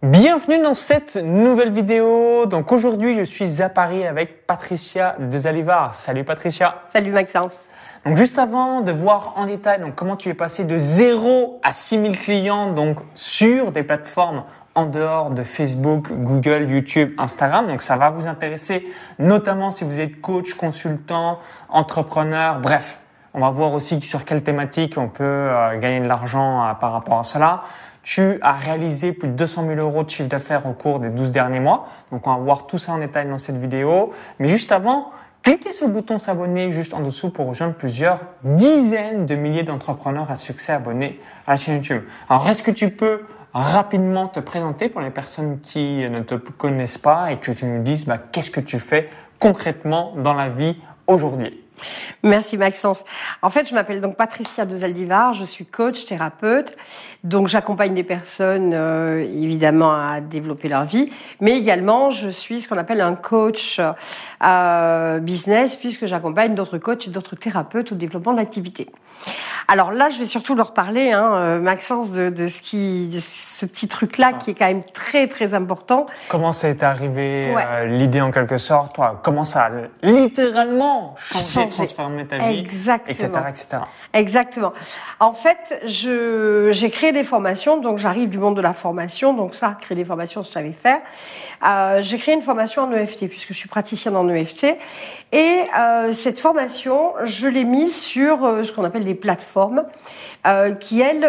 Bienvenue dans cette nouvelle vidéo. Donc aujourd'hui, je suis à Paris avec Patricia Dezalivar. Salut Patricia. Salut Maxence. Donc juste avant de voir en détail comment tu es passé de 0 à 6000 clients donc sur des plateformes en dehors de Facebook, Google, YouTube, Instagram. Donc ça va vous intéresser notamment si vous êtes coach, consultant, entrepreneur, bref. On va voir aussi sur quelle thématique on peut gagner de l'argent par rapport à cela. Tu as réalisé plus de 200 000 euros de chiffre d'affaires au cours des 12 derniers mois. Donc, on va voir tout ça en détail dans cette vidéo. Mais juste avant, cliquez sur le bouton s'abonner juste en dessous pour rejoindre plusieurs dizaines de milliers d'entrepreneurs à succès abonnés à la chaîne YouTube. Alors, est-ce que tu peux rapidement te présenter pour les personnes qui ne te connaissent pas et que tu nous dises qu'est-ce que tu fais concrètement dans la vie aujourd'hui? Merci Maxence. En fait, je m'appelle donc Patricia Dezalivar, je suis coach, thérapeute. Donc, j'accompagne des personnes évidemment à développer leur vie, mais également je suis ce qu'on appelle un coach business puisque j'accompagne d'autres coachs et d'autres thérapeutes au développement de l'activité. Alors là, je vais surtout leur parler, Maxence, de ce petit truc-là qui est quand même très très important. Comment ça est arrivé l'idée en quelque sorte, comment ça a littéralement changé, transformé ta vie, etc., etc. Exactement. En fait, j'ai créé des formations, donc j'arrive du monde de la formation, donc ça, créer des formations, je savais faire. J'ai créé une formation en EFT puisque je suis praticienne en EFT et cette formation, je l'ai mise sur ce qu'on appelle des plateformes qui elles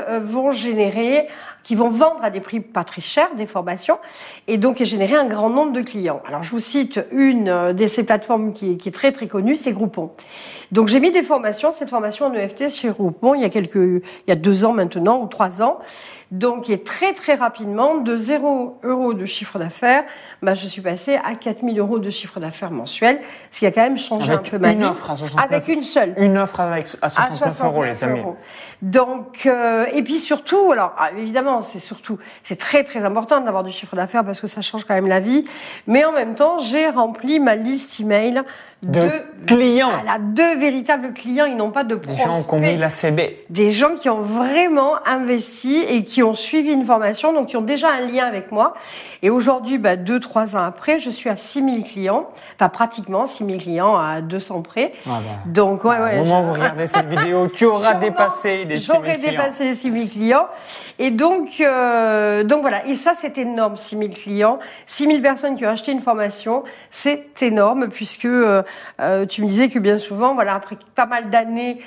qui vont vendre à des prix pas très chers des formations et donc générer un grand nombre de clients. Alors je vous cite une de ces plateformes qui est très très connue, c'est Groupon. Donc j'ai mis cette formation en EFT chez Groupon il y a 2 ans maintenant ou 3 ans. Donc, et très très rapidement, de 0 € de chiffre d'affaires, je suis passée à 4 000 € de chiffre d'affaires mensuel, ce qui a quand même changé un peu ma vie. Avec une seule. Une offre à 69 €, les amis. Donc, et puis surtout, alors évidemment, c'est très très important d'avoir du chiffre d'affaires parce que ça change quand même la vie. Mais en même temps, j'ai rempli ma liste email de clients. Voilà, de véritables clients, ils n'ont pas de prospects. Des gens qui ont mis la CB. Des gens qui ont vraiment investi et qui ont suivi une formation, donc qui ont déjà un lien avec moi. Et aujourd'hui, 2-3 ans après, je suis à 6000 clients, enfin pratiquement 6000 clients à 200 près. Donc, au moment où vous regardez cette vidéo, tu auras dépassé les 6000 clients. J'aurais dépassé les 6000 clients. Et donc voilà. Et ça, c'est énorme, 6000 clients. 6000 personnes qui ont acheté une formation, c'est énorme puisque tu me disais que bien souvent, après pas mal d'années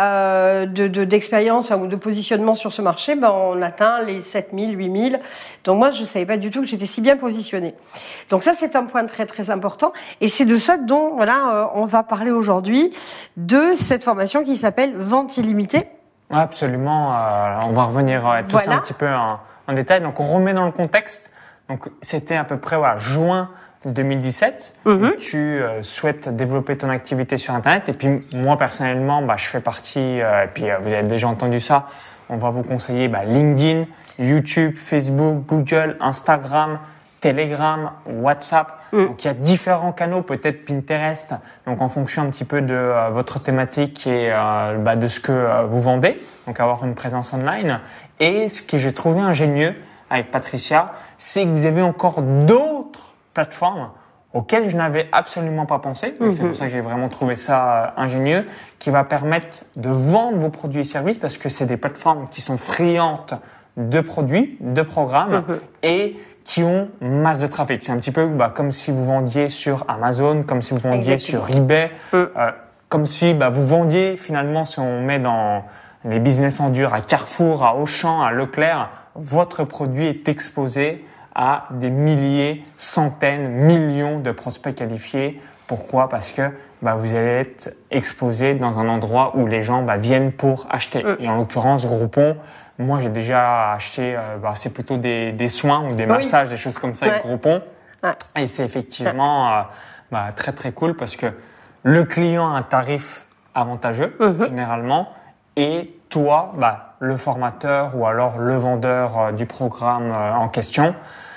d'expérience ou de positionnement sur ce marché, on atteint les 7000, 8000. Donc moi, je savais pas du tout que j'étais si bien positionnée. Donc ça, c'est un point très très important. Et c'est de ça dont on va parler aujourd'hui, de cette formation qui s'appelle Vente illimitée. Absolument. On va revenir tout ça un petit peu en détail. Donc on remet dans le contexte. Donc c'était à peu près juin 2017, tu souhaites développer ton activité sur Internet. Et puis moi personnellement, je fais partie, et puis vous avez déjà entendu ça, on va vous conseiller LinkedIn, YouTube, Facebook, Google, Instagram, Telegram, WhatsApp. Donc il y a différents canaux, peut-être Pinterest, donc en fonction un petit peu de votre thématique et de ce que vous vendez, donc avoir une présence online. Et ce que j'ai trouvé ingénieux avec Patricia, c'est que vous avez encore d'autres plateformes auxquelles je n'avais absolument pas pensé. C'est pour ça que j'ai vraiment trouvé ça ingénieux, qui va permettre de vendre vos produits et services parce que c'est des plateformes qui sont friandes de produits, de programmes et qui ont masse de trafic. C'est un petit peu comme si vous vendiez sur Amazon, comme si vous vendiez sur eBay, comme si vous vendiez finalement, si on met dans les business en dur, à Carrefour, à Auchan, à Leclerc, votre produit est exposé à des milliers, centaines, millions de prospects qualifiés. Pourquoi? Parce que vous allez être exposé dans un endroit où les gens viennent pour acheter. Et en l'occurrence, Groupon, moi j'ai déjà acheté, c'est plutôt des soins ou des massages, des choses comme ça avec Groupon. Et c'est effectivement très très cool parce que le client a un tarif avantageux généralement et toi, le formateur ou alors le vendeur du programme en question,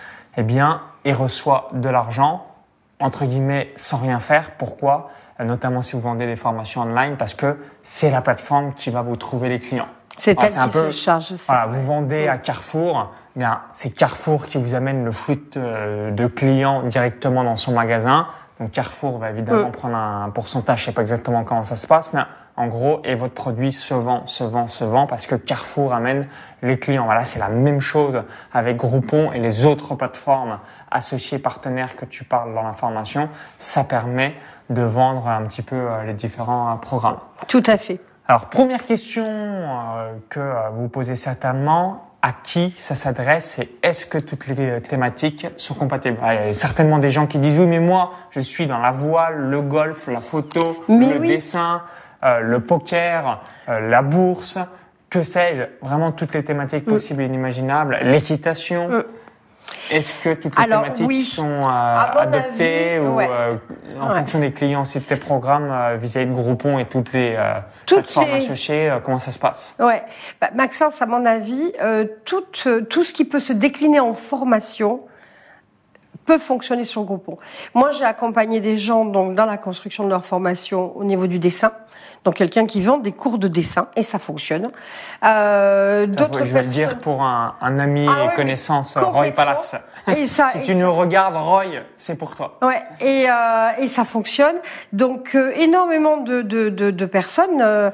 il reçoit de l'argent, entre guillemets, sans rien faire. Pourquoi? Notamment si vous vendez des formations online, parce que c'est la plateforme qui va vous trouver les clients. C'est elle qui se charge de ça. Vous vendez à Carrefour, bien, c'est Carrefour qui vous amène le flux de clients directement dans son magasin. Donc Carrefour va évidemment prendre un pourcentage, je sais pas exactement comment ça se passe, mais en gros, et votre produit se vend parce que Carrefour amène les clients. Voilà, c'est la même chose avec Groupon et les autres plateformes associées partenaires que tu parles dans l'information. Ça permet de vendre un petit peu les différents programmes. Tout à fait. Alors, première question que vous posez certainement, à qui ça s'adresse et est-ce que toutes les thématiques sont compatibles? Il y a certainement des gens qui disent oui, mais moi, je suis dans la voile, le golf, la photo, dessin, le poker, la bourse, que sais-je, vraiment toutes les thématiques possibles et inimaginables, l'équitation. Est-ce que toutes les thématiques sont adoptées ou en fonction des clients aussi de tes programmes vis-à-vis de Groupon et toutes les plateformes associées, comment ça se passe? Ouais, Maxence, à mon avis, tout ce qui peut se décliner en formation peut fonctionner sur Groupon. Moi, j'ai accompagné des gens donc dans la construction de leur formation au niveau du dessin. Donc quelqu'un qui vend des cours de dessin et ça fonctionne. Je vais le dire pour un ami et connaissance, Roy Palace. Et ça, si tu nous regardes, Roy, c'est pour toi. Ouais, et ça fonctionne. Donc énormément de personnes.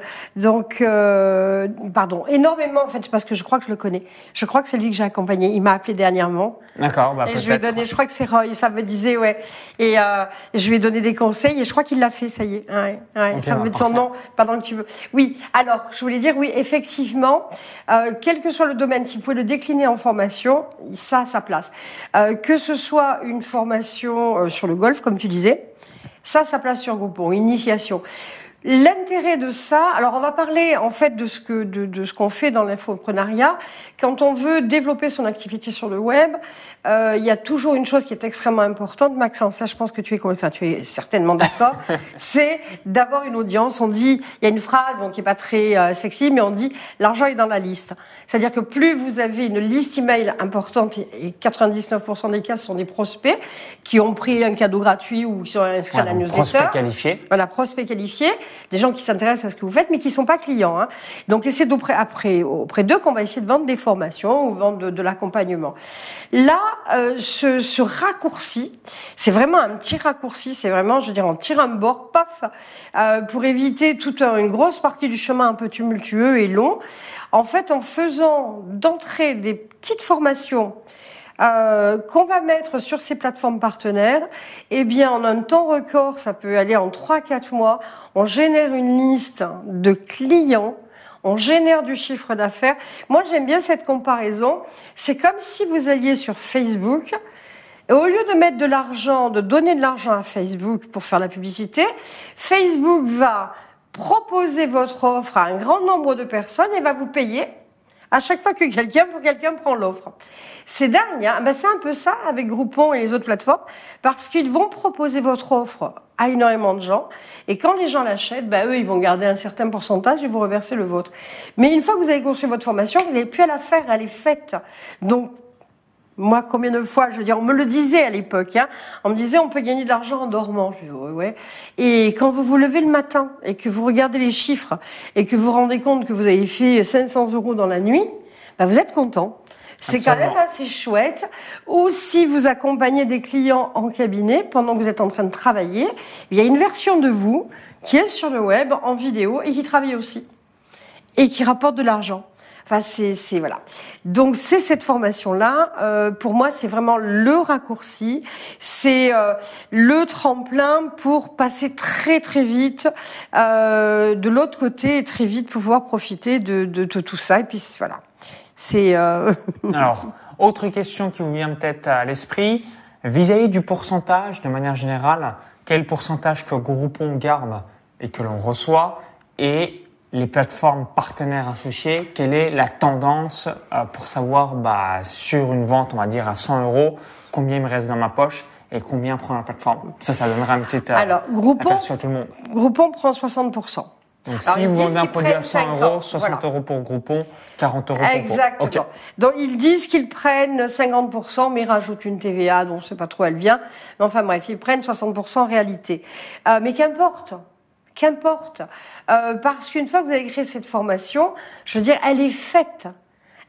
Énormément en fait, parce que je crois que je le connais. Je crois que c'est lui que j'ai accompagné. Il m'a appelé dernièrement. D'accord, et je lui ai donné. Je crois que c'est Roy. Ça me disait Et je lui ai donné des conseils et je crois qu'il l'a fait. Ça y est. Okay, ça me met son nom. Pendant que tu veux. Oui. Alors, je voulais dire effectivement, quel que soit le domaine, si vous pouvez le décliner en formation, ça a sa place. Que ce soit une formation sur le golf, comme tu disais, ça a sa place sur Groupon, initiation. L'intérêt de ça, alors on va parler en fait de ce qu'on fait dans l'infoprenariat. Quand on veut développer son activité sur le web, il y a toujours une chose qui est extrêmement importante, Maxence, ça je pense que tu es certainement d'accord, c'est d'avoir une audience. On dit, il y a une phrase qui est pas très sexy, mais on dit l'argent est dans la liste. C'est-à-dire que plus vous avez une liste email importante, et 99% des cas sont des prospects qui ont pris un cadeau gratuit ou qui sont inscrits à la newsletter. Prospect qualifié. Voilà, prospect qualifié. Des gens qui s'intéressent à ce que vous faites, mais qui sont pas clients. Donc, c'est auprès d'eux qu'on va essayer de vendre des formations ou vendre de l'accompagnement. Là, ce raccourci, c'est vraiment un petit raccourci. C'est vraiment, je veux dire, on tire un bord, paf, pour éviter toute une grosse partie du chemin un peu tumultueux et long. En fait, en faisant d'entrée des petites formations qu'on va mettre sur ces plateformes partenaires, eh bien, en un temps record, ça peut aller en 3-4 mois, on génère une liste de clients, on génère du chiffre d'affaires. Moi, j'aime bien cette comparaison. C'est comme si vous alliez sur Facebook, et au lieu de mettre de l'argent, de donner de l'argent à Facebook pour faire la publicité, Facebook va proposer votre offre à un grand nombre de personnes et va vous payer à chaque fois que quelqu'un prend l'offre. C'est dingue, c'est un peu ça avec Groupon et les autres plateformes, parce qu'ils vont proposer votre offre à énormément de gens, et quand les gens l'achètent, eux, ils vont garder un certain pourcentage et vous reverser le vôtre. Mais une fois que vous avez construit votre formation, vous n'avez plus à la faire, elle est faite. Donc, moi, combien de fois, je veux dire, on me le disait à l'époque, on me disait on peut gagner de l'argent en dormant. Je dis ouais. Et quand vous vous levez le matin et que vous regardez les chiffres et que vous vous rendez compte que vous avez fait 500 € dans la nuit, vous êtes content. C'est Absolument. Quand même assez chouette. Ou si vous accompagnez des clients en cabinet pendant que vous êtes en train de travailler, il y a une version de vous qui est sur le web en vidéo et qui travaille aussi et qui rapporte de l'argent. Enfin, voilà. Donc, c'est cette formation-là. Pour moi, c'est vraiment le raccourci. C'est le tremplin pour passer très, très vite de l'autre côté et très vite pouvoir profiter de tout ça. Et puis, voilà. C'est... Alors, autre question qui vous vient peut-être à l'esprit. Vis-à-vis du pourcentage, de manière générale, quel pourcentage que Groupon garde et que l'on reçoit et les plateformes partenaires associées, quelle est la tendance pour savoir sur une vente, on va dire à 100 €, combien il me reste dans ma poche et combien prend la plateforme. Ça donnera un petit aperçu à tout le monde. Groupon prend 60%. Donc, si vous vendez un produit à 100 €, 60 € pour Groupon, 40 € pour Exactement. Okay. Donc, ils disent qu'ils prennent 50%, mais ils rajoutent une TVA, dont je ne sais pas trop où elle vient. Mais enfin, bref, ils prennent 60% en réalité. Mais qu'importe. Parce qu'une fois que vous avez créé cette formation, je veux dire, elle est faite.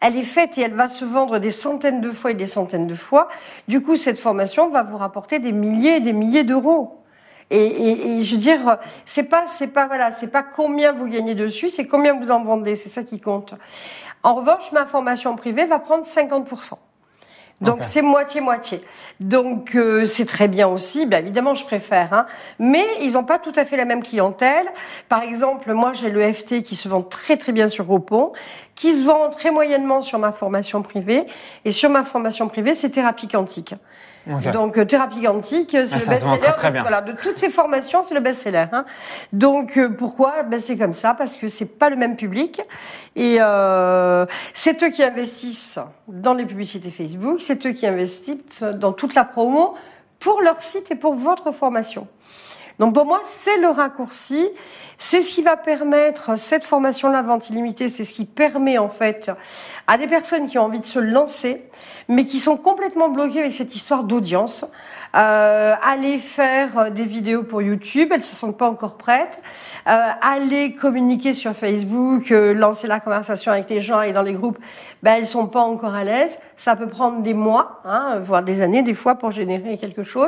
elle est faite et elle va se vendre des centaines de fois et des centaines de fois. Du coup, cette formation va vous rapporter des milliers et des milliers d'euros. Et je veux dire, c'est pas combien vous gagnez dessus, c'est combien vous en vendez, c'est ça qui compte. En revanche, ma formation privée va prendre 50%. Donc c'est moitié-moitié. Donc c'est très bien aussi, bien évidemment je préfère, hein. Mais ils n'ont pas tout à fait la même clientèle. Par exemple, moi j'ai le FT qui se vend très très bien sur Groupon, qui se vend très moyennement sur ma formation privée. Et sur ma formation privée, c'est thérapie quantique. Okay. Donc thérapie quantique, c'est le best-seller. Voilà, de toutes ces formations, c'est le best-seller. Hein. Donc pourquoi ? Ben c'est comme ça parce que c'est pas le même public et c'est eux qui investissent dans les publicités Facebook, c'est eux qui investissent dans toute la promo pour leur site et pour votre formation. Donc pour moi, c'est le raccourci, c'est ce qui va permettre cette formation-là, vente illimitée, c'est ce qui permet en fait à des personnes qui ont envie de se lancer, mais qui sont complètement bloquées avec cette histoire d'audience, aller faire des vidéos pour YouTube, elles se sentent pas encore prêtes, aller communiquer sur Facebook, lancer la conversation avec les gens et dans les groupes, ben elles sont pas encore à l'aise. Ça peut prendre des mois, hein, voire des années des fois pour générer quelque chose.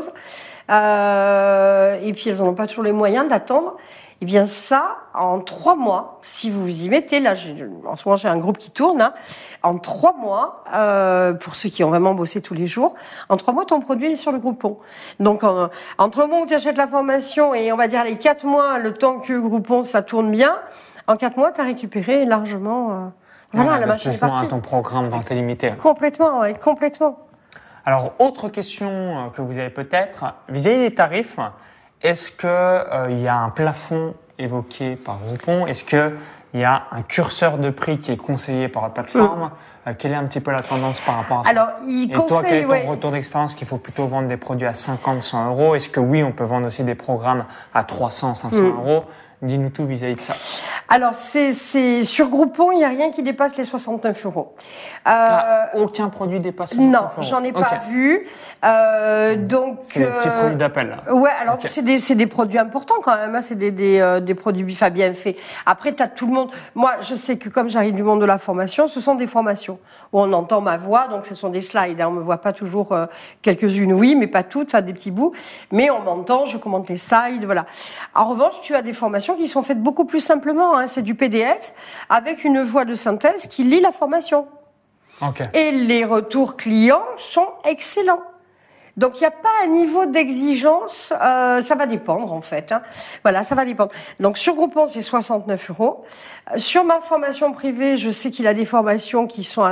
Et puis elles n'ont pas toujours les moyens d'attendre. Eh bien ça, en 3 mois, si vous vous y mettez, là, en ce moment j'ai un groupe qui tourne, hein, en 3 mois, pour ceux qui ont vraiment bossé tous les jours, en 3 mois ton produit est sur le Groupon. Donc entre le moment où tu achètes la formation et on va dire les 4 mois, le temps que Groupon ça tourne bien, en 4 mois tu as récupéré largement... voilà, la machine est partie. À ton programme vente illimitée. Complètement, oui, complètement. Alors, autre question que vous avez peut-être, vis-à-vis des tarifs, est-ce qu'il y a un plafond évoqué par Groupon ? Est-ce qu'il y a un curseur de prix qui est conseillé par la plateforme ? Quelle est un petit peu la tendance par rapport à ça ? Alors, Et toi, quel est ton retour d'expérience qu'il faut plutôt vendre des produits à 50, 100 euros ? Est-ce que oui, on peut vendre aussi des programmes à 300, 500 euros ? Dis-nous tout vis-à-vis de ça. Alors, c'est sur Groupon, il n'y a rien qui dépasse les 69 euros. Aucun produit dépasse 69 euros. Non, j'en ai pas vu. Donc, c'est des petits produits d'appel. Ouais, alors c'est des produits importants quand même. Hein, c'est des produits bien faits. Après, t'as tout le monde. Moi, je sais que comme j'arrive du monde de la formation, ce sont des formations où on entend ma voix. Donc, ce sont des slides. Hein, on me voit pas toujours quelques-unes, oui, mais pas toutes. Enfin, des petits bouts. Mais on m'entend. Je commente les slides. Voilà. En revanche, tu as des formations qui sont faites beaucoup plus simplement. Hein. C'est du PDF avec une voix de synthèse qui lit la formation. Okay. Et les retours clients sont excellents. Donc il n'y a pas un niveau d'exigence, ça va dépendre en fait. Hein. Voilà, ça va dépendre. Donc sur Groupon c'est 69 euros. Sur ma formation privée, je sais qu'il a des formations qui sont à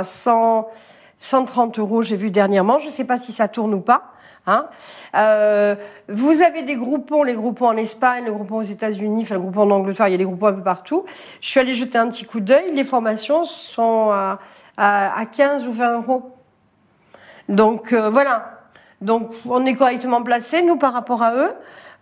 130 euros. J'ai vu dernièrement. Je ne sais pas si ça tourne ou pas. Hein. Vous avez des groupons, les groupons en Espagne, le groupon aux États-Unis, enfin le groupon en Angleterre, il y a des groupons un peu partout. Je suis allée jeter un petit coup d'œil. Les formations sont à 15 ou 20 euros. Donc voilà. Donc on est correctement placé nous par rapport à eux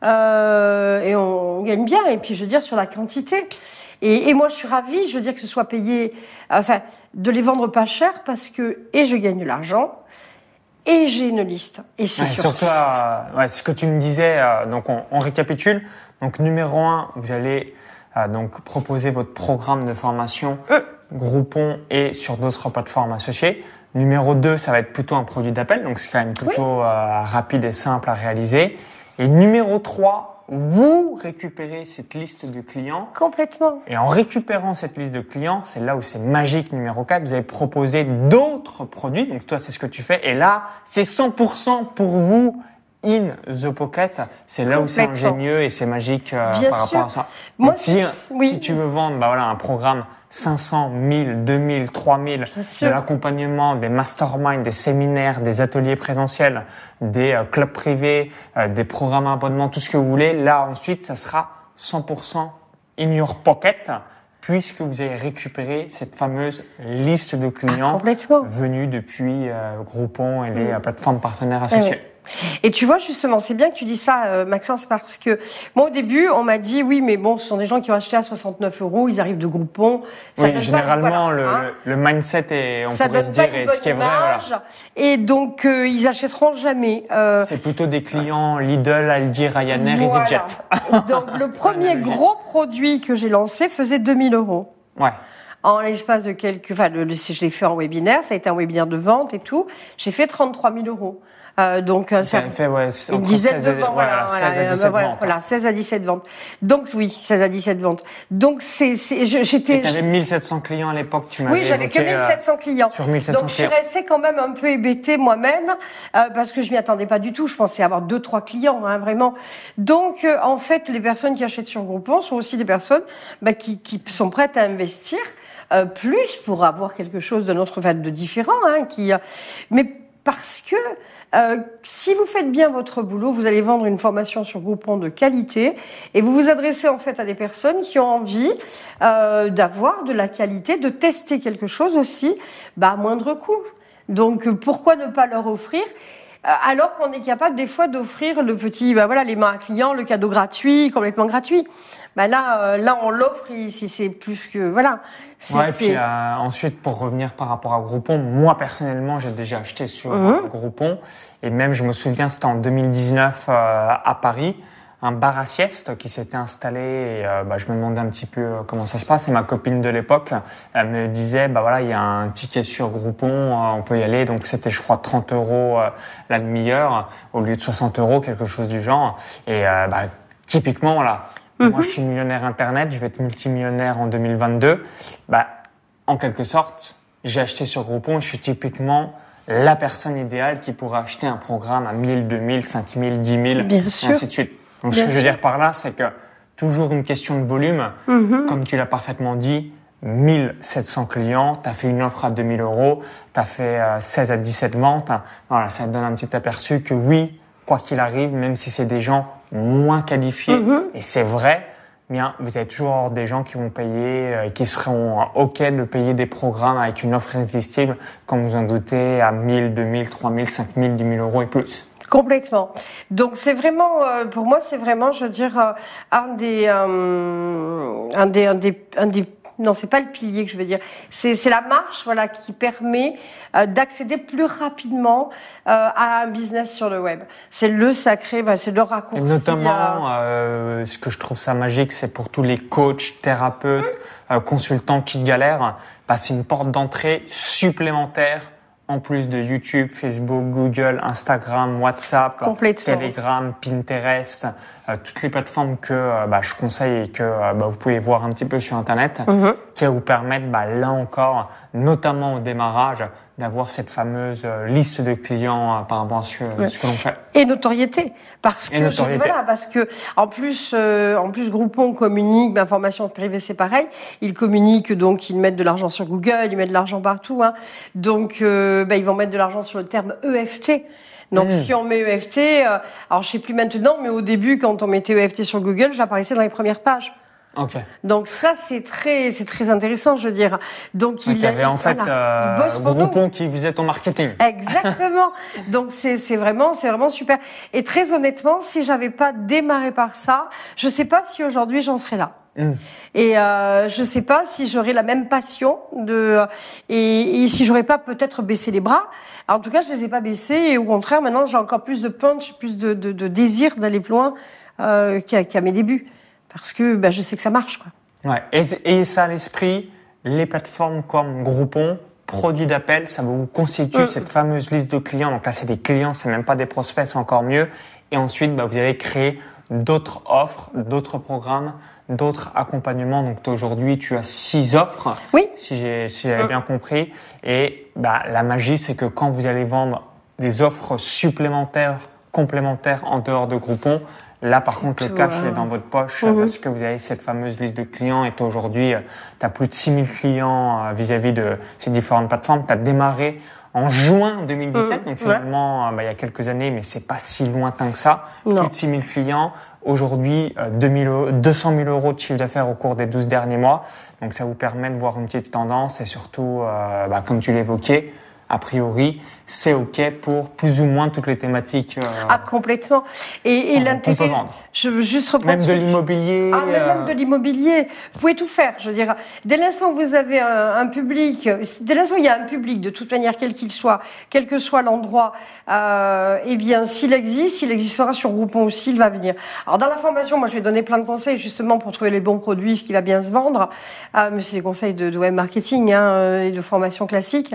et on gagne bien. Et puis je veux dire sur la quantité. Et moi je suis ravie, je veux dire que ce soit payé, enfin de les vendre pas cher parce que et je gagne de l'argent. Et j'ai une liste. Et c'est surtout ce que tu me disais. Donc on récapitule. Donc numéro 1, vous allez donc proposer votre programme de formation Groupon et sur d'autres plateformes associées. Numéro 2, ça va être plutôt un produit d'appel. Donc c'est quand même plutôt rapide et simple à réaliser. Et numéro 3, vous récupérez cette liste de clients. Complètement. Et en récupérant cette liste de clients, c'est là où c'est magique. Numéro 4, vous allez proposer d'autres produits. Donc toi, c'est ce que tu fais. Et là, c'est 100% pour vous in the pocket. C'est là où c'est ingénieux et c'est magique par rapport à ça. Moi, donc, si tu veux vendre un programme 500, 1000, 2000, 3000, de l'accompagnement, des masterminds, des séminaires, des ateliers présentiels, des clubs privés, des programmes à abonnement, tout ce que vous voulez, là ensuite, ça sera 100% in your pocket puisque vous avez récupéré cette fameuse liste de clients venus depuis Groupon et les plateformes partenaires associées. Et tu vois, justement, c'est bien que tu dis ça, Maxence, parce que moi, au début, on m'a dit, oui, mais bon, ce sont des gens qui ont acheté à 69 euros, ils arrivent de Groupon. Oui, généralement, le mindset est, on pourrait se dire, et ce qui est vrai, voilà. Et donc, ils achèteront jamais. C'est plutôt des clients Lidl, Aldi, Ryanair, EasyJet. Donc, le premier gros produit que j'ai lancé faisait 2000 euros. Ouais. en l'espace de je l'ai fait en webinaire, ça a été un webinaire de vente et tout. J'ai fait 33 000 €. Donc, ça fait, une dizaine de ventes, 16 à 17 ventes. Donc, oui, 16 à 17 ventes. Donc, j'étais. Tu avais 1700 clients à l'époque, tu m'avais Oui, j'avais que 1700 clients. Sur 1700 donc, clients. je suis restée quand même un peu hébétée moi-même, parce que je m'y attendais pas du tout. Je pensais avoir 2-3 clients, hein, vraiment. Donc, en fait, les personnes qui achètent sur Groupon sont aussi des personnes, qui sont prêtes à investir, plus pour avoir quelque chose de différent, hein, mais parce que, si vous faites bien votre boulot, vous allez vendre une formation sur Groupon de qualité et vous vous adressez en fait à des personnes qui ont envie d'avoir de la qualité, de tester quelque chose aussi à moindre coût. Donc pourquoi ne pas leur offrir alors qu'on est capable des fois d'offrir le petit, les mains à client, le cadeau gratuit, complètement gratuit. Là, on l'offre si c'est plus que Puis ensuite, pour revenir par rapport à Groupon, moi personnellement, j'ai déjà acheté sur Groupon et même je me souviens, c'était en 2019 à Paris. Un bar à sieste qui s'était installé et je me demandais un petit peu comment ça se passe. Et ma copine de l'époque, elle me disait, il y a un ticket sur Groupon, on peut y aller. Donc c'était, je crois, 30 € la demi-heure au lieu de 60 €, quelque chose du genre. Et typiquement, voilà, moi je suis millionnaire Internet, je vais être multimillionnaire en 2022. En quelque sorte, j'ai acheté sur Groupon et je suis typiquement la personne idéale qui pourrait acheter un programme à 1000, 2000, 5000, 10 000, et ainsi de suite. Donc, ce que je veux dire par là, c'est que toujours une question de volume. Comme tu l'as parfaitement dit, 1700 clients, tu as fait une offre à 2000 €, tu as fait 16 à 17 ventes. Voilà, ça te donne un petit aperçu que oui, quoi qu'il arrive, même si c'est des gens moins qualifiés, et c'est vrai, vous allez toujours avoir des gens qui vont payer, qui seront OK de payer des programmes avec une offre irrésistible, comme vous en doutez, à 1000, 2000, 3000, 5000, 10 000 € et plus. Complètement. Donc c'est vraiment, pour moi, c'est vraiment, je veux dire, non, c'est pas le pilier que je veux dire. C'est la marche, qui permet d'accéder plus rapidement à un business sur le web. C'est le sacré, c'est le raccourci. Et notamment, ce que je trouve ça magique, c'est pour tous les coachs, thérapeutes, consultants qui galèrent, c'est une porte d'entrée supplémentaire. En plus de YouTube, Facebook, Google, Instagram, WhatsApp, Telegram, Pinterest, toutes les plateformes que je conseille et que vous pouvez voir un petit peu sur Internet, qui vous permettent, là encore, notamment au démarrage, d'avoir cette fameuse liste de clients par rapport à ce que l'on fait. Et notoriété, parce que en plus Groupon communique, formation privée c'est pareil, ils communiquent, donc ils mettent de l'argent sur Google, ils mettent de l'argent partout, hein. Donc ils vont mettre de l'argent sur le terme EFT. Donc si on met EFT, alors je sais plus maintenant, mais au début quand on mettait EFT sur Google, j'apparaissais dans les premières pages. Okay. Donc ça c'est très intéressant, je veux dire. Donc il y avait en fait Groupon qui faisait ton marketing. Exactement. Donc c'est vraiment super. Et très honnêtement, si j'avais pas démarré par ça, je sais pas si aujourd'hui j'en serais là. Et je sais pas si j'aurais la même passion et si j'aurais pas peut-être baissé les bras. Alors, en tout cas, je les ai pas baissés et au contraire, maintenant j'ai encore plus de punch, plus de désir d'aller plus loin qu'à mes débuts. Parce que je sais que ça marche, quoi. Ouais. Et ça à l'esprit, les plateformes comme Groupon, produits d'appel, ça vous constitue cette fameuse liste de clients. Donc là, c'est des clients, c'est même pas des prospects, c'est encore mieux. Et ensuite, vous allez créer d'autres offres, d'autres programmes, d'autres accompagnements. Donc aujourd'hui, tu as 6 offres, si j'avais bien compris. Et la magie, c'est que quand vous allez vendre des offres supplémentaires, complémentaires en dehors de Groupon, là, par contre, le cash est dans votre poche parce que vous avez cette fameuse liste de clients et aujourd'hui, tu as plus de 6000 clients vis-à-vis de ces différentes plateformes. Tu as démarré en juin 2017, donc finalement, il y a quelques années, mais c'est pas si lointain que ça. Non. Plus de 6000 clients. Aujourd'hui, 200 000 € de chiffre d'affaires au cours des 12 derniers mois. Donc, ça vous permet de voir une petite tendance et surtout, comme tu l'évoquais, a priori, c'est OK pour plus ou moins toutes les thématiques. Complètement. Et l'intérêt, je veux juste reprendre. Même de l'immobilier. Même de l'immobilier. Vous pouvez tout faire. Je veux dire, dès l'instant où vous avez un public, dès l'instant où il y a un public, de toute manière, quel qu'il soit, quel que soit l'endroit, eh bien, s'il existe, il existera sur Groupon aussi, il va venir. Alors, dans la formation, moi, je vais donner plein de conseils, justement, pour trouver les bons produits, ce qui va bien se vendre. Mais c'est des conseils de web marketing, et de formation classique.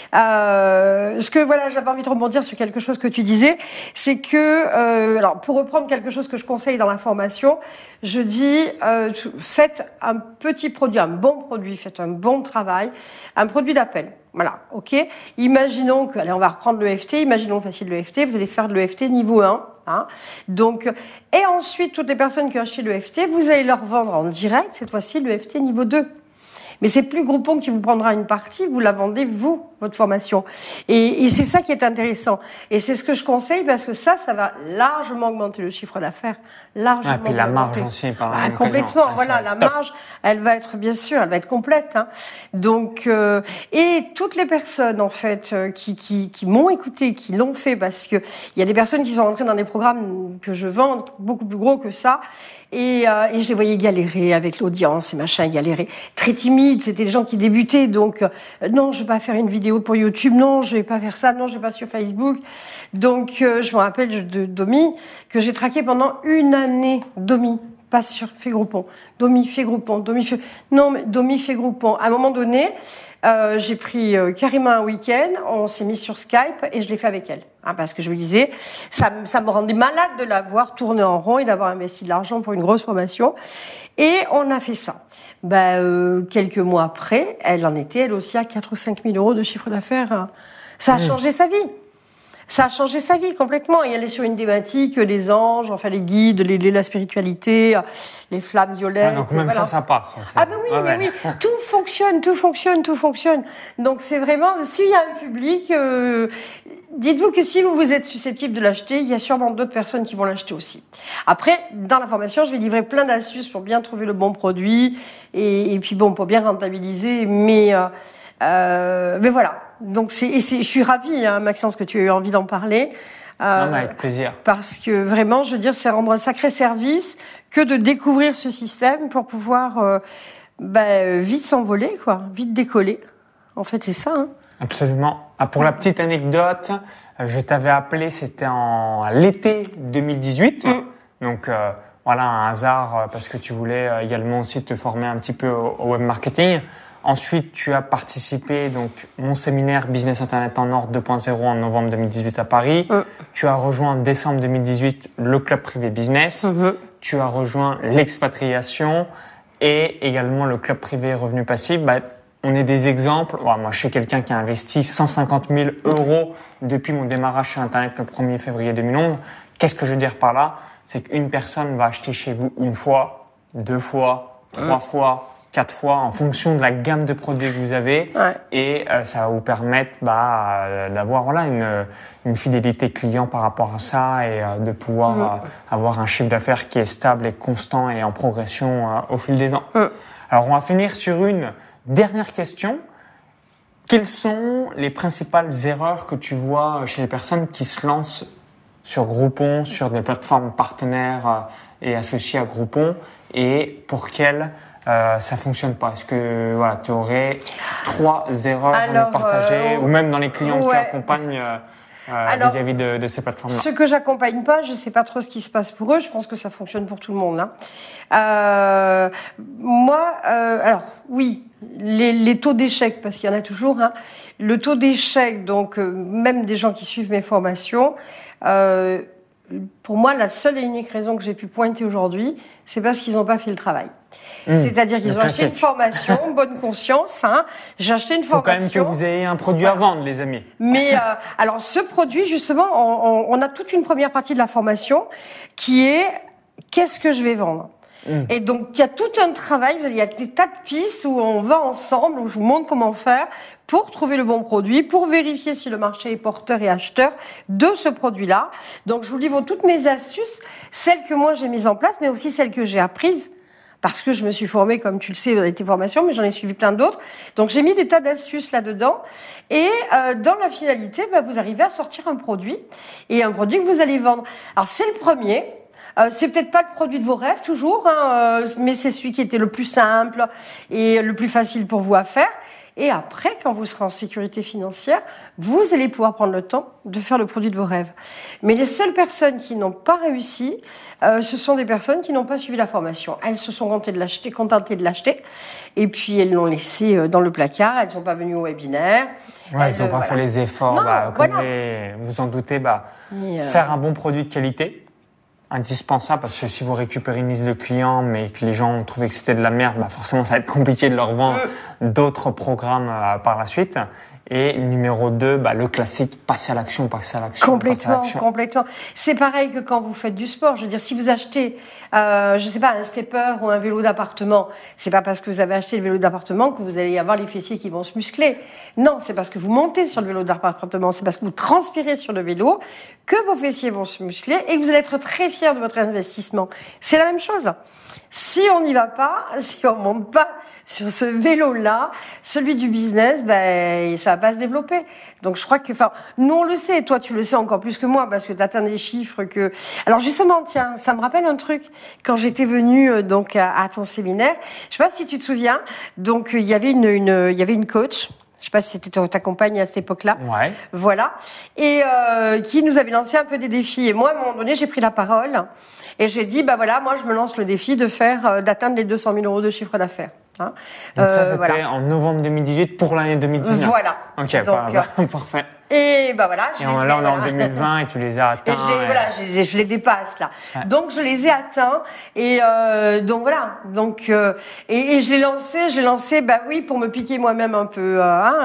Ce que, voilà, j'avais envie de rebondir sur quelque chose que tu disais, c'est que, alors, pour reprendre quelque chose que je conseille dans la formation, je dis, faites un petit produit, un bon produit, faites un bon travail, un produit d'appel. Voilà, OK. Imaginons que, allez, on va reprendre l'EFT, imaginons facile l'EFT, vous allez faire de l'EFT niveau 1, donc, et ensuite, toutes les personnes qui ont acheté l'EFT, vous allez leur vendre en direct, cette fois-ci, l'EFT niveau 2. Mais c'est plus Groupon qui vous prendra une partie, vous la vendez, vous, votre formation. Et c'est ça qui est intéressant. Et c'est ce que je conseille parce que ça va largement augmenter le chiffre d'affaires. Largement. Et puis la marge aussi, par exemple. Complètement. Voilà, la marge, elle va être, bien sûr, elle va être complète. Donc, et toutes les personnes, en fait, qui m'ont écouté, qui l'ont fait, parce que il y a des personnes qui sont rentrées dans des programmes que je vends beaucoup plus gros que ça. Et je les voyais galérer avec l'audience et machin, galérer. Très timides, c'était des gens qui débutaient, donc non, je vais pas faire une vidéo pour YouTube, non, je vais pas faire ça, non, je vais pas sur Facebook. Donc je me rappelle de Domi, que j'ai traqué pendant une année. Domi, pas sur fait Groupon. Domi fait Groupon, Domi fait... Non, mais Domi fait Groupon. À un moment donné, j'ai pris carrément un week-end, on s'est mis sur Skype et je l'ai fait avec elle. Parce que je me disais, ça me rendait malade de la voir tourner en rond et d'avoir investi de l'argent pour une grosse formation. Et on a fait ça. Quelques mois après, elle en était, elle aussi, à 4 ou 5 000 euros de chiffre d'affaires. Ça a changé sa vie. Ça a changé sa vie complètement. Et elle est sur une thématique, les anges, enfin les guides, la spiritualité, les flammes violettes. Donc même voilà. Ça passe. Oui. Tout fonctionne. Donc c'est vraiment, s'il y a un public, dites-vous que si vous êtes susceptible de l'acheter, il y a sûrement d'autres personnes qui vont l'acheter aussi. Après, dans la formation, je vais livrer plein d'astuces pour bien trouver le bon produit et puis bon, pour bien rentabiliser. Mais voilà. Donc je suis ravie, Maxence, que tu aies eu envie d'en parler. Avec plaisir. Parce que vraiment, je veux dire, c'est rendre un sacré service que de découvrir ce système pour pouvoir vite s'envoler, vite décoller. En fait, c'est ça. Absolument. Pour la petite anecdote, je t'avais appelé, c'était en l'été 2018. Donc voilà, un hasard parce que tu voulais également aussi te former un petit peu au web marketing. Ensuite, tu as participé donc mon séminaire Business Internet en Or 2.0 en novembre 2018 à Paris. Tu as rejoint en décembre 2018 le club privé business. Tu as rejoint l'expatriation et également le club privé revenu passif. On est des exemples. Moi, je suis quelqu'un qui a investi 150 000 euros depuis mon démarrage sur Internet le 1er février 2011. Qu'est-ce que je veux dire par là? C'est qu'une personne va acheter chez vous une fois, 2 fois, 3 fois, 4 fois en fonction de la gamme de produits que vous avez et ça va vous permettre d'avoir une fidélité client par rapport à ça et de pouvoir avoir un chiffre d'affaires qui est stable et constant et en progression au fil des ans. Alors on va finir sur une dernière question. Quelles sont les principales erreurs que tu vois chez les personnes qui se lancent sur Groupon, sur des plateformes partenaires et associées à Groupon et pour quelles ça fonctionne pas? Est-ce que tu aurais 3 erreurs à nous partager ou même dans les clients que tu accompagnes vis-à-vis de ces plateformes-là? Ceux que j'accompagne pas, je sais pas trop ce qui se passe pour eux. Je pense que ça fonctionne pour tout le monde. Moi, alors oui, les taux d'échec, parce qu'il y en a toujours. Le taux d'échec, donc même des gens qui suivent mes formations. Pour moi, la seule et unique raison que j'ai pu pointer aujourd'hui, c'est parce qu'ils n'ont pas fait le travail. C'est-à-dire qu'ils ont acheté une formation, bonne conscience. J'ai acheté une formation. Il faut quand même que vous ayez un produit à vendre, les amis. Mais alors, ce produit, justement, on a toute une première partie de la formation qui est qu'est-ce que je vais vendre. Et donc, il y a tout un travail, il y a des tas de pistes où on va ensemble, où je vous montre comment faire pour trouver le bon produit, pour vérifier si le marché est porteur et acheteur de ce produit-là. Donc, je vous livre toutes mes astuces, celles que moi j'ai mises en place, mais aussi celles que j'ai apprises. parce que je me suis formée, comme tu le sais, dans tes formations, mais j'en ai suivi plein d'autres. Donc, j'ai mis des tas d'astuces là-dedans. Et dans la finalité, vous arrivez à sortir un produit, et un produit que vous allez vendre. Alors, c'est le premier. C'est peut-être pas le produit de vos rêves toujours, mais c'est celui qui était le plus simple et le plus facile pour vous à faire. Et après, quand vous serez en sécurité financière, vous allez pouvoir prendre le temps de faire le produit de vos rêves. Mais les seules personnes qui n'ont pas réussi, ce sont des personnes qui n'ont pas suivi la formation. Elles se sont contentées de l'acheter, et puis elles l'ont laissé dans le placard. Elles ne sont pas venues au webinaire. Ouais, elles n'ont pas fait les efforts. Non, comme vous en doutez, faire un bon produit de qualité. Indispensable, parce que si vous récupérez une liste de clients mais que les gens ont trouvé que c'était de la merde, forcément ça va être compliqué de leur vendre d'autres programmes par la suite. Et numéro 2, le classique, passer à l'action. Complètement. C'est pareil que quand vous faites du sport. Je veux dire, si vous achetez, un stepper ou un vélo d'appartement, c'est pas parce que vous avez acheté le vélo d'appartement que vous allez avoir les fessiers qui vont se muscler. Non, c'est parce que vous montez sur le vélo d'appartement, c'est parce que vous transpirez sur le vélo que vos fessiers vont se muscler et que vous allez être très fiers de votre investissement. C'est la même chose. Si on n'y va pas, si on monte pas sur ce vélo-là, celui du business, ça va pas se développer. Donc je crois que, nous on le sait, toi tu le sais encore plus que moi parce que tu atteins des chiffres que. Alors justement, tiens, ça me rappelle un truc. Quand j'étais venue à ton séminaire, je sais pas si tu te souviens. Donc il y avait une coach. Je sais pas si c'était ta compagne à cette époque-là. Ouais. Voilà. Et qui nous avait lancé un peu des défis. Et moi, à un moment donné, j'ai pris la parole et j'ai dit, moi, je me lance le défi d'atteindre les 200 000 euros de chiffre d'affaires. Donc ça, c'était en novembre 2018 pour l'année 2019. Voilà. Ok, parfait. Et voilà. Et là, on est en 2020 et tu les as atteints. Je les dépasse là. Ouais. Donc je les ai atteints et donc voilà. Donc et je l'ai lancé, pour me piquer moi-même un peu.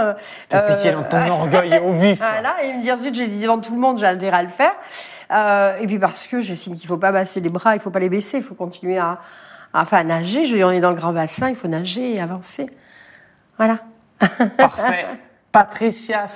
Te piquer dans ton orgueil au vif. Voilà, et me dire zut, j'ai dit devant tout le monde, j'ai intérêt à le faire. Et puis parce que j'estime qu'il faut pas baisser les bras, il faut pas les baisser, il faut continuer à nager. On est dans le grand bassin, il faut nager et avancer. Voilà. Parfait. Patricia,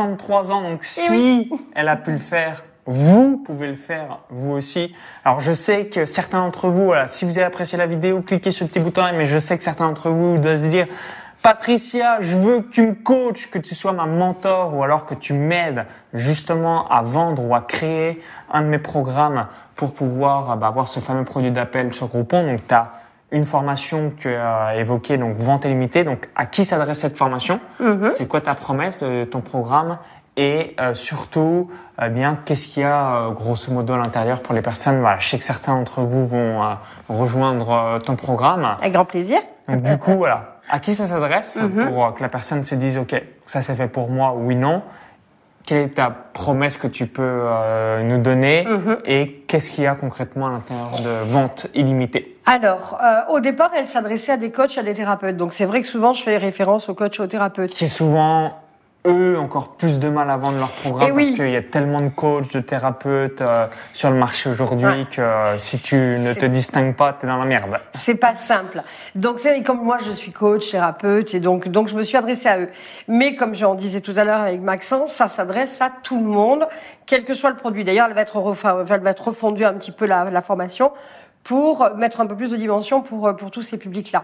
63 ans, donc elle a pu le faire, vous pouvez le faire, vous aussi. Alors je sais que certains d'entre vous, si vous avez apprécié la vidéo, cliquez sur le petit bouton, mais je sais que certains d'entre vous doivent se dire Patricia, je veux que tu me coaches, que tu sois ma mentor ou alors que tu m'aides justement à vendre ou à créer un de mes programmes pour pouvoir avoir ce fameux produit d'appel sur Groupon. Donc tu as une formation que tu as évoquée, donc vente illimitée. Donc, à qui s'adresse cette formation? C'est quoi ta promesse de ton programme? Et surtout, qu'est-ce qu'il y a grosso modo à l'intérieur pour les personnes? Je sais que certains d'entre vous vont rejoindre ton programme. Avec grand plaisir. Donc, du coup, à qui ça s'adresse pour que la personne se dise, OK, ça c'est fait pour moi, oui, non. Quelle est ta promesse que tu peux nous donner et qu'est-ce qu'il y a concrètement à l'intérieur de vente illimitée? Alors, au départ, elle s'adressait à des coachs, à des thérapeutes. Donc, c'est vrai que souvent, je fais référence aux coachs et aux thérapeutes. Qui est souvent, eux, encore plus de mal à vendre leur programme parce qu'il y a tellement de coachs, de thérapeutes sur le marché aujourd'hui que si tu ne te distingues pas, tu es dans la merde. C'est pas simple. Donc, c'est comme moi, je suis coach, thérapeute, et donc je me suis adressée à eux. Mais comme j'en disais tout à l'heure avec Maxence, ça s'adresse à tout le monde, quel que soit le produit. D'ailleurs, elle va être refondue un petit peu la formation pour mettre un peu plus de dimension pour tous ces publics-là.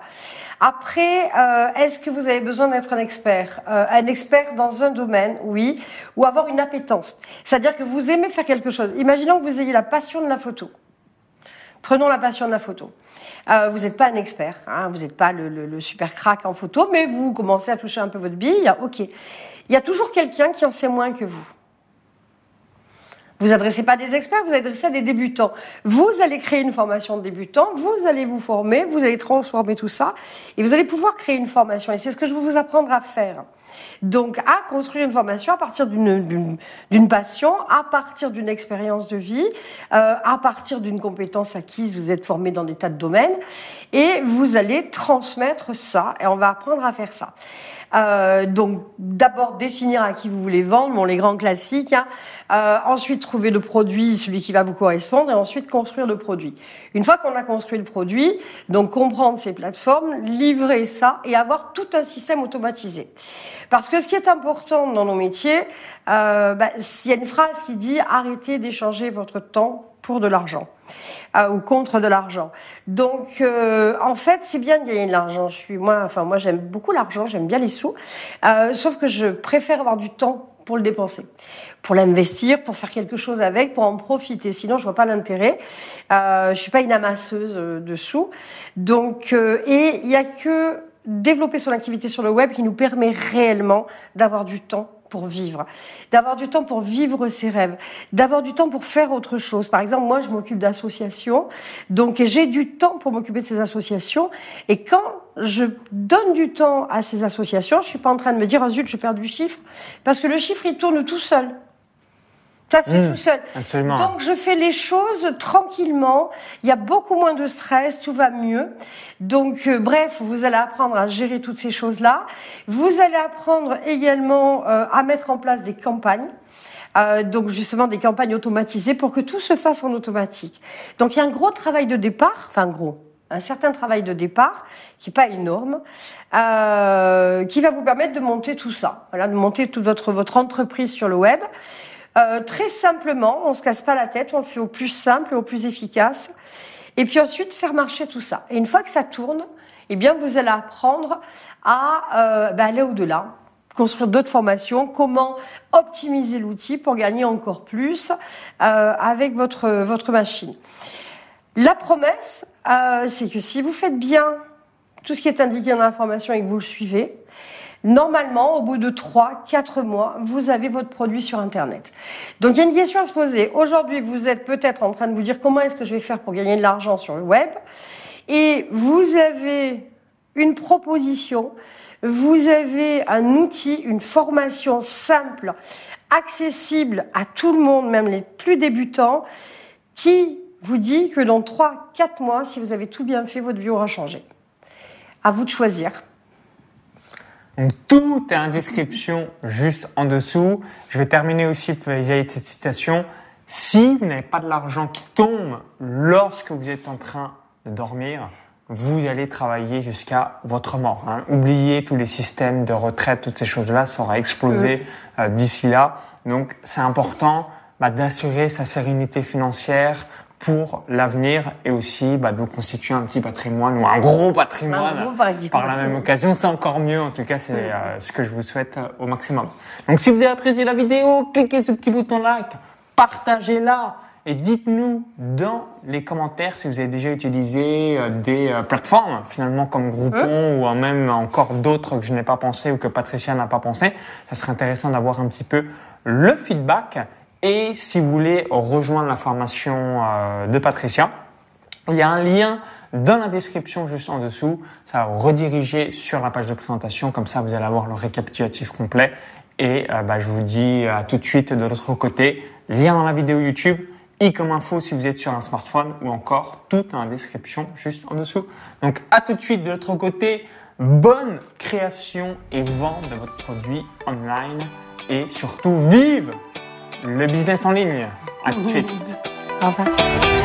Après, est-ce que vous avez besoin d'être un expert? Un expert dans un domaine, oui, ou avoir une appétence. C'est-à-dire que vous aimez faire quelque chose. Imaginons que vous ayez la passion de la photo. Prenons la passion de la photo. Vous n'êtes pas un expert, vous n'êtes pas le super crack en photo, mais vous commencez à toucher un peu votre bille, ok. Il y a toujours quelqu'un qui en sait moins que vous. Vous adressez pas à des experts, vous adressez à des débutants. Vous allez créer une formation de débutant, vous allez vous former, vous allez transformer tout ça, et vous allez pouvoir créer une formation. Et c'est ce que je vais vous apprendre à faire. Donc, à construire une formation à partir d'une passion, à partir d'une expérience de vie, à partir d'une compétence acquise, vous êtes formé dans des tas de domaines, et vous allez transmettre ça, et on va apprendre à faire ça. Donc, d'abord définir à qui vous voulez vendre, les grands classiques. Ensuite, trouver le produit, celui qui va vous correspondre, et ensuite construire le produit. Une fois qu'on a construit le produit, donc comprendre ces plateformes, livrer ça et avoir tout un système automatisé. Parce que ce qui est important dans nos métiers, il y a une phrase qui dit « Arrêtez d'échanger votre temps pour de l'argent ». ou contre de l'argent. Donc, en fait, c'est bien de gagner de l'argent. Moi, j'aime beaucoup l'argent, j'aime bien les sous. Sauf que je préfère avoir du temps pour le dépenser, pour l'investir, pour faire quelque chose avec, pour en profiter. Sinon, je vois pas l'intérêt. Je suis pas une amasseuse de sous. Donc, et il y a que développer son activité sur le web qui nous permet réellement d'avoir du temps pour vivre, d'avoir du temps pour vivre ses rêves, d'avoir du temps pour faire autre chose. Par exemple, moi, je m'occupe d'associations, donc j'ai du temps pour m'occuper de ces associations. Et quand je donne du temps à ces associations, je suis pas en train de me dire « Ah zut, je perds du chiffre », parce que le chiffre, il tourne tout seul. Ça se fait tout seul. Absolument. Donc, je fais les choses tranquillement. Il y a beaucoup moins de stress, tout va mieux. Donc, bref, vous allez apprendre à gérer toutes ces choses-là. Vous allez apprendre également à mettre en place des campagnes. Donc, justement, des campagnes automatisées pour que tout se fasse en automatique. Donc, il y a un gros travail de départ, un certain travail de départ, qui n'est pas énorme, qui va vous permettre de monter tout ça. Voilà, de monter toute votre entreprise sur le web. Très simplement, on se casse pas la tête, on le fait au plus simple et au plus efficace. Et puis ensuite, faire marcher tout ça. Et une fois que ça tourne, eh bien, vous allez apprendre à aller au-delà, construire d'autres formations, comment optimiser l'outil pour gagner encore plus avec votre machine. La promesse, c'est que si vous faites bien tout ce qui est indiqué dans l'information et que vous le suivez, normalement, au bout de 3-4 mois, vous avez votre produit sur Internet. Donc, il y a une question à se poser. Aujourd'hui, vous êtes peut-être en train de vous dire comment est-ce que je vais faire pour gagner de l'argent sur le web. Et vous avez une proposition, vous avez un outil, une formation simple, accessible à tout le monde, même les plus débutants, qui vous dit que dans 3-4 mois, si vous avez tout bien fait, votre vie aura changé. À vous de choisir. Donc, tout est en description juste en dessous. Je vais terminer aussi vis-à-vis de cette citation. Si vous n'avez pas de l'argent qui tombe lorsque vous êtes en train de dormir, vous allez travailler jusqu'à votre mort. Oubliez tous les systèmes de retraite, toutes ces choses-là, ça aura explosé d'ici là. Donc, c'est important d'assurer sa sérénité financière pour l'avenir et aussi de vous constituer un petit patrimoine ou un gros patrimoine par la même occasion. C'est encore mieux, en tout cas, c'est ce que je vous souhaite au maximum. Donc, si vous avez apprécié la vidéo, cliquez sur le petit bouton like, partagez-la et dites-nous dans les commentaires si vous avez déjà utilisé des plateformes finalement comme Groupon ou même encore d'autres que je n'ai pas pensé ou que Patricia n'a pas pensé. Ça serait intéressant d'avoir un petit peu le feedback. Et si vous voulez rejoindre la formation de Patricia, il y a un lien dans la description juste en dessous. Ça va vous rediriger sur la page de présentation. Comme ça, vous allez avoir le récapitulatif complet. Et je vous dis à tout de suite de l'autre côté. Lien dans la vidéo YouTube, i comme info si vous êtes sur un smartphone ou encore tout dans la description juste en dessous. Donc, à tout de suite de l'autre côté. Bonne création et vente de votre produit online. Et surtout, vive le business en ligne. À tout de suite. Au revoir.